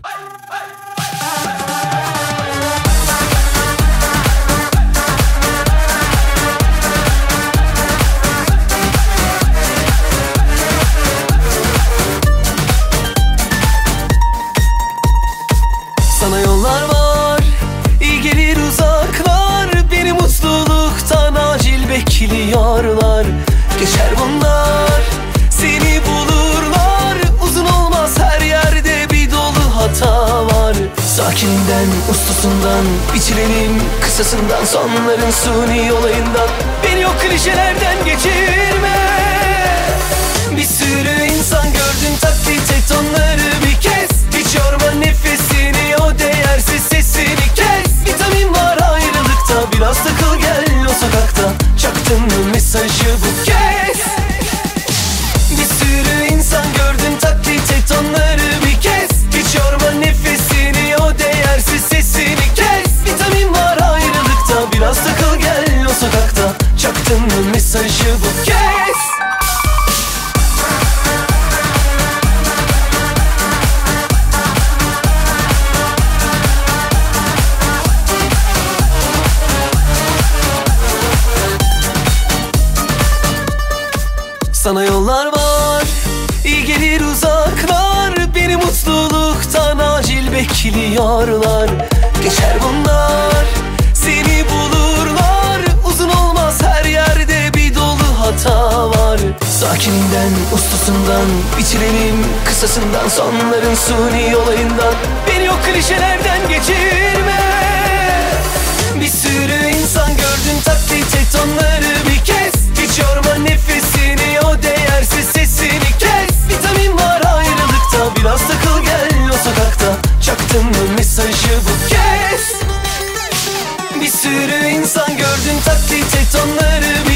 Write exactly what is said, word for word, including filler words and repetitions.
Sana yollar var, iyi gelir uzaklar, beni mutluluktan acil bekliyorlar. Geçer bunlar, seni bulurlar, uzun olmaz her yerde bir dolu hata var. Sakininden, uslusundan, biçilenin kısasından, sonların suni olayından, beni o klişelerden geçirme. Bir sürü insan gördün, taklit et onları bir kez. Hiç yorma nefesini, o değersiz sesini kes. Vitamin var ayrılıkta, biraz takıl gel o sokakta. Çaktın mı mesajı bu kez? Bir sürü insan gördün, taklit et onları bir kez. Hiç yorma nefesini, o değersiz sesini kes. Vitamin var ayrılıkta, biraz takıl gel o sokakta. Çaktın mı mesajı bu kez? Sana yollar var, iyi gelir uzaklar, beni mutluluktan acil bekliyorlar. Geçer bunlar, seni bulurlar, uzun olmaz her yerde bir dolu hata var. Sakininden, uslusundan, biçilenin kısasından, sonların suni olayından, beni o klişelerden geçirme. Bir sürü insan gördün, taklit et onları bir kez. Hiç yorma nefesini, o değersiz sesini kes. Vitamin var ayrılıkta, biraz takıl gel o sokakta. Çaktın mı mesajı bu kez? Bir sürü insan gördün, taklit et onları bir